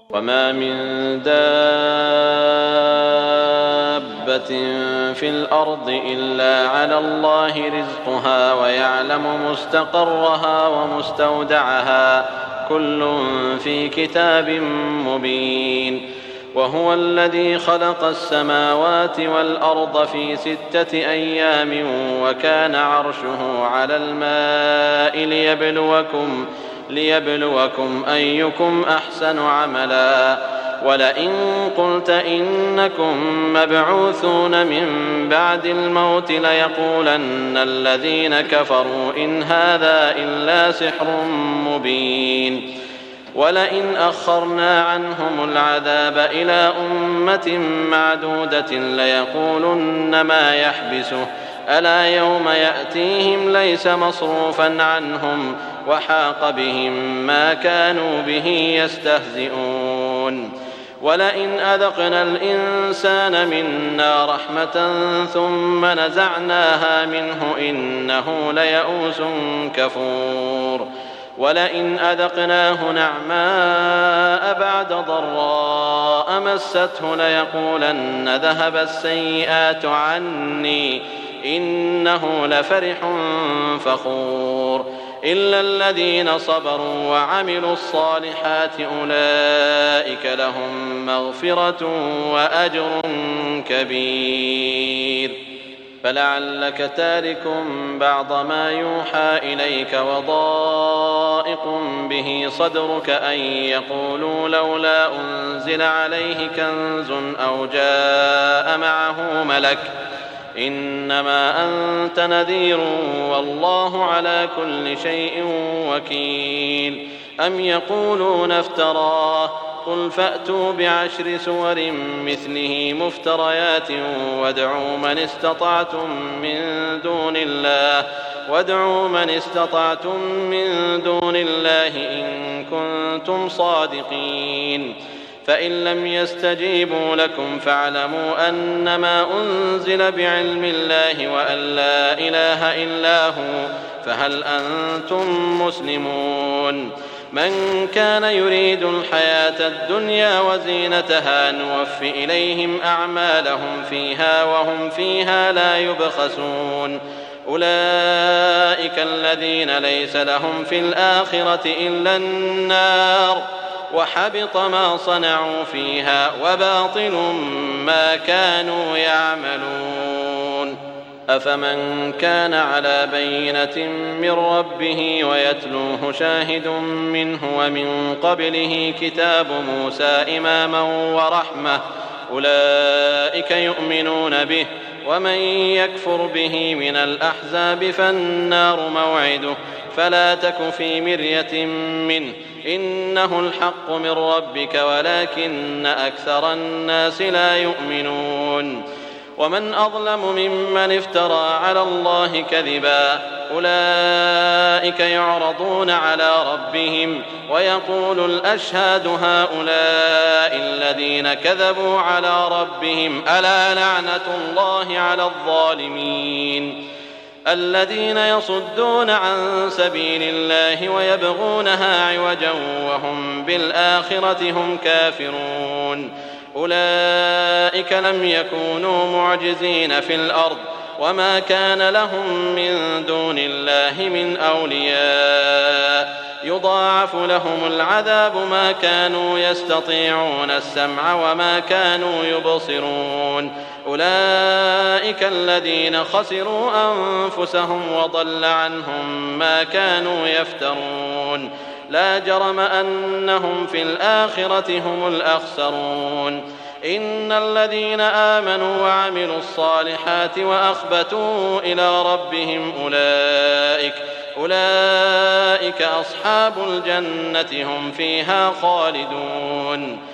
وما من دابة في الأرض إلا على الله رزقها ويعلم مستقرها ومستودعها كل في كتاب مبين. وهو الذي خلق السماوات والأرض في 6 أيام وكان عرشه على الماء ليبلوكم أيكم أحسن عملا. ولئن قلت إنكم مبعوثون من بعد الموت ليقولن الذين كفروا إن هذا إلا سحر مبين. ولئن أخرنا عنهم العذاب إلى أمة معدودة ليقولن ما يحبسه ألا يوم يأتيهم ليس مصروفا عنهم وحاق بهم ما كانوا به يستهزئون. ولئن أذقنا الإنسان منا رحمة ثم نزعناها منه إنه ليئوس كفور. ولئن أذقناه نعماء بعد ضراء مسته ليقولن ذهب السيئات عني إنه لفرح فخور. إلا الذين صبروا وعملوا الصالحات أولئك لهم مغفرة وأجر كبير. فلعلك تارك بعض ما يوحى إليك وضائق به صدرك أن يقولوا لولا أنزل عليه كنز أو جاء معه ملك إنما أنت نذير والله على كل شيء وكيل. أم يقولون افتراه قل فأتوا ب10 سور مثله مفتريات وادعوا من استطعتم من دون الله إن كنتم صادقين. فإن لم يستجيبوا لكم فاعلموا أنما أنزل بعلم الله وأن لا إله إلا هو فهل أنتم مسلمون. من كان يريد الحياة الدنيا وزينتها نوف إليهم أعمالهم فيها وهم فيها لا يبخسون. أولئك الذين ليس لهم في الآخرة إلا النار وحبط ما صنعوا فيها وباطل ما كانوا يعملون. أفمن كان على بينة من ربه ويتلوه شاهد منه ومن قبله كتاب موسى إماما ورحمة أولئك يؤمنون به. ومن يكفر به من الأحزاب فالنار موعده فلا تك في مرية منه إنه الحق من ربك ولكن أكثر الناس لا يؤمنون. ومن أظلم ممن افترى على الله كذبا أولئك يعرضون على ربهم ويقول الأشهاد هؤلاء الذين كذبوا على ربهم ألا لعنة الله على الظالمين الذين يصدون عن سبيل الله ويبغونها عوجا وهم بالآخرة هم كافرون. أولئك لم يكونوا معجزين في الأرض وما كان لهم من دون الله من أولياء يضاعف لهم العذاب ما كانوا يستطيعون السمع وما كانوا يبصرون. أولئك الذين خسروا أنفسهم وضل عنهم ما كانوا يفترون. لا جرم أنهم في الآخرة هم الأخسرون. إن الذين آمنوا وعملوا الصالحات وأخبتوا إلى ربهم أولئك أصحاب الجنة هم فيها خالدون.